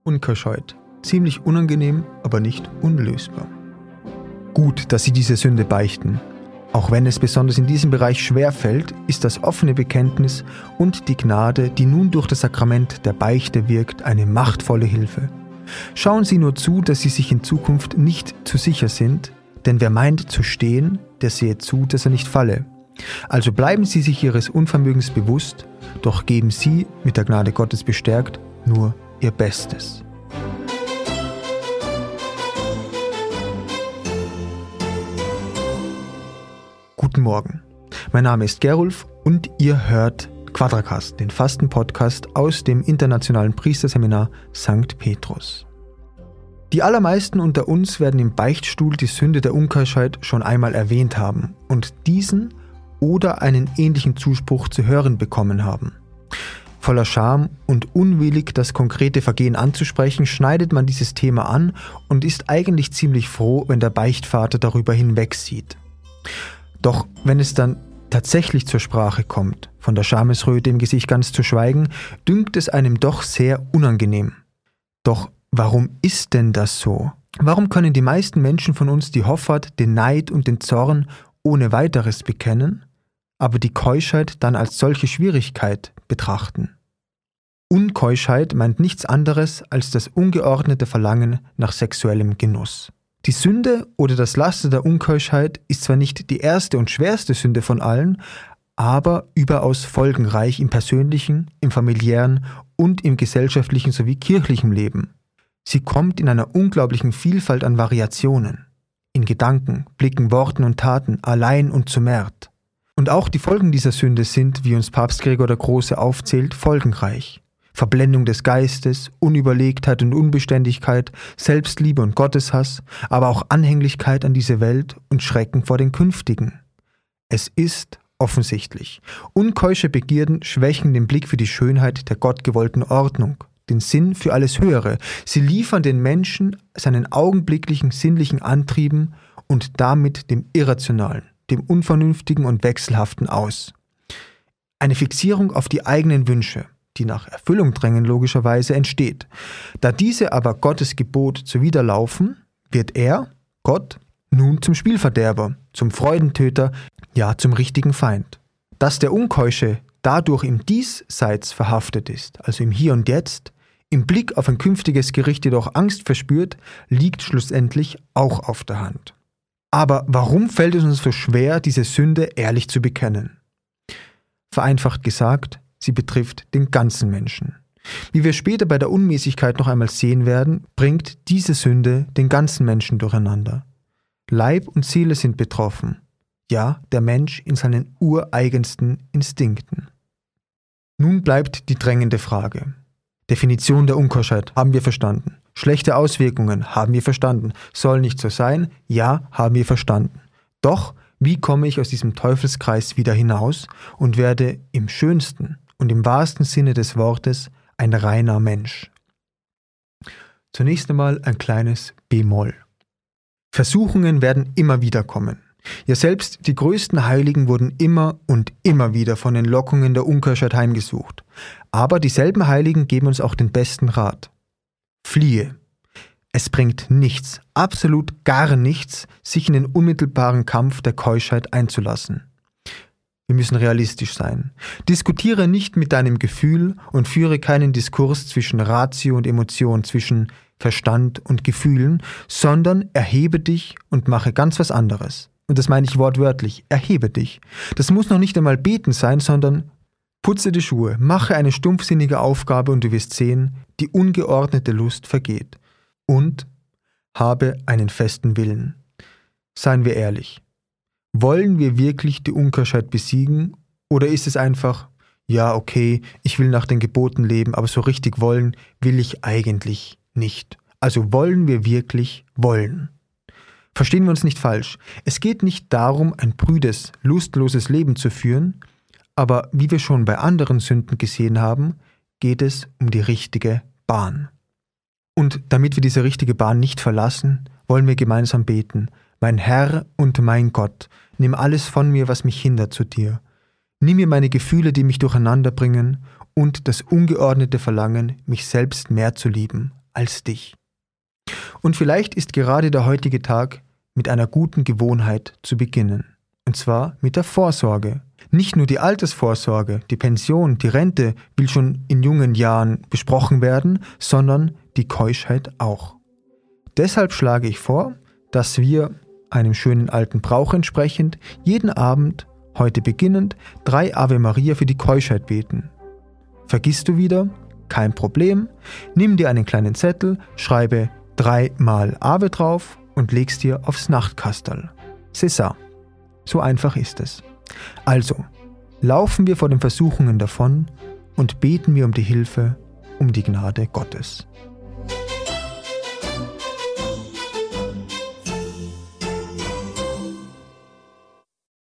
Unkeuschheit. Ziemlich unangenehm, aber nicht unlösbar. Gut, dass Sie diese Sünde beichten. Auch wenn es besonders in diesem Bereich schwer fällt, ist das offene Bekenntnis und die Gnade, die nun durch das Sakrament der Beichte wirkt, eine machtvolle Hilfe. Schauen Sie nur zu, dass Sie sich in Zukunft nicht zu sicher sind, denn wer meint zu stehen, der sehe zu, dass er nicht falle. Also bleiben Sie sich Ihres Unvermögens bewusst, doch geben Sie, mit der Gnade Gottes bestärkt, nur Ihr Bestes. Guten Morgen, mein Name ist Gerulf und ihr hört Quadracast, den Fasten-Podcast aus dem Internationalen Priesterseminar St. Petrus. Die allermeisten unter uns werden im Beichtstuhl die Sünde der Unkeuschheit schon einmal erwähnt haben und diesen oder einen ähnlichen Zuspruch zu hören bekommen haben. Voller Scham und unwillig, das konkrete Vergehen anzusprechen, schneidet man dieses Thema an und ist eigentlich ziemlich froh, wenn der Beichtvater darüber hinwegsieht. Doch wenn es dann tatsächlich zur Sprache kommt, von der Schamesröte im Gesicht ganz zu schweigen, dünkt es einem doch sehr unangenehm. Doch warum ist denn das so? Warum können die meisten Menschen von uns die Hoffart, den Neid und den Zorn ohne weiteres bekennen, aber die Keuschheit dann als solche Schwierigkeit betrachten? Unkeuschheit meint nichts anderes als das ungeordnete Verlangen nach sexuellem Genuss. Die Sünde oder das Laster der Unkeuschheit ist zwar nicht die erste und schwerste Sünde von allen, aber überaus folgenreich im persönlichen, im familiären und im gesellschaftlichen sowie kirchlichen Leben. Sie kommt in einer unglaublichen Vielfalt an Variationen, in Gedanken, Blicken, Worten und Taten, allein und zu Märd. Und auch die Folgen dieser Sünde sind, wie uns Papst Gregor der Große aufzählt, folgenreich. Verblendung des Geistes, Unüberlegtheit und Unbeständigkeit, Selbstliebe und Gotteshass, aber auch Anhänglichkeit an diese Welt und Schrecken vor den Künftigen. Es ist offensichtlich. Unkeusche Begierden schwächen den Blick für die Schönheit der gottgewollten Ordnung, den Sinn für alles Höhere. Sie liefern den Menschen seinen augenblicklichen sinnlichen Antrieben und damit dem Irrationalen, dem Unvernünftigen und Wechselhaften aus. Eine Fixierung auf die eigenen Wünsche, die nach Erfüllung drängen, logischerweise entsteht. Da diese aber Gottes Gebot zuwiderlaufen, wird er, Gott, nun zum Spielverderber, zum Freudentöter, ja zum richtigen Feind. Dass der Unkeusche dadurch im Diesseits verhaftet ist, also im Hier und Jetzt, im Blick auf ein künftiges Gericht jedoch Angst verspürt, liegt schlussendlich auch auf der Hand. Aber warum fällt es uns so schwer, diese Sünde ehrlich zu bekennen? Vereinfacht gesagt, sie betrifft den ganzen Menschen. Wie wir später bei der Unmäßigkeit noch einmal sehen werden, bringt diese Sünde den ganzen Menschen durcheinander. Leib und Seele sind betroffen, ja, der Mensch in seinen ureigensten Instinkten. Nun bleibt die drängende Frage. Definition der Unkeuschheit haben wir verstanden. Schlechte Auswirkungen haben wir verstanden. Soll nicht so sein? Ja, haben wir verstanden. Doch, wie komme ich aus diesem Teufelskreis wieder hinaus und werde im schönsten und im wahrsten Sinne des Wortes ein reiner Mensch? Zunächst einmal ein kleines Bemol. Versuchungen werden immer wieder kommen. Ja, selbst die größten Heiligen wurden immer und immer wieder von den Lockungen der Unkeuschheit heimgesucht. Aber dieselben Heiligen geben uns auch den besten Rat. Fliehe. Es bringt nichts, absolut gar nichts, sich in den unmittelbaren Kampf der Keuschheit einzulassen. Wir müssen realistisch sein. Diskutiere nicht mit deinem Gefühl und führe keinen Diskurs zwischen Ratio und Emotion, zwischen Verstand und Gefühlen, sondern erhebe dich und mache ganz was anderes. Und das meine ich wortwörtlich, erhebe dich. Das muss noch nicht einmal beten sein, sondern putze die Schuhe, mache eine stumpfsinnige Aufgabe und du wirst sehen, die ungeordnete Lust vergeht. Und habe einen festen Willen. Seien wir ehrlich. Wollen wir wirklich die Unkeuschheit besiegen oder ist es einfach, ja okay, ich will nach den Geboten leben, aber so richtig wollen will ich eigentlich nicht. Also wollen wir wirklich wollen. Verstehen wir uns nicht falsch. Es geht nicht darum, ein prüdes, lustloses Leben zu führen, aber wie wir schon bei anderen Sünden gesehen haben, geht es um die richtige Bahn. Und damit wir diese richtige Bahn nicht verlassen, wollen wir gemeinsam beten. Mein Herr und mein Gott, nimm alles von mir, was mich hindert, zu dir. Nimm mir meine Gefühle, die mich durcheinander bringen, und das ungeordnete Verlangen, mich selbst mehr zu lieben. als dich. Und vielleicht ist gerade der heutige Tag mit einer guten Gewohnheit zu beginnen. Und zwar mit der Vorsorge. Nicht nur die Altersvorsorge, die Pension, die Rente will schon in jungen Jahren besprochen werden, sondern die Keuschheit auch. Deshalb schlage ich vor, dass wir einem schönen alten Brauch entsprechend jeden Abend, heute beginnend, 3 Ave Maria für die Keuschheit beten. Vergisst du wieder? Kein Problem. Nimm dir einen kleinen Zettel, schreibe 3-mal Ave drauf und legst dir aufs Nachtkasterl. C'est ça. So einfach ist es. Also, laufen wir vor den Versuchungen davon und beten wir um die Hilfe, um die Gnade Gottes.